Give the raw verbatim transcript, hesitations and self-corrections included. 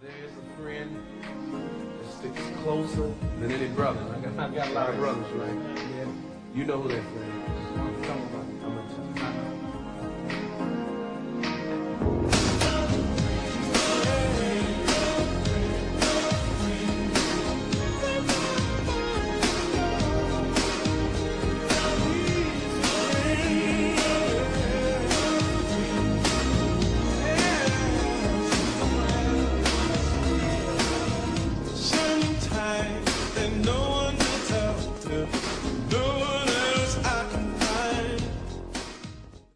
There's a friend that sticks closer than any brother. I got, I got a lot of brothers, right? Yeah. You know who that friend is.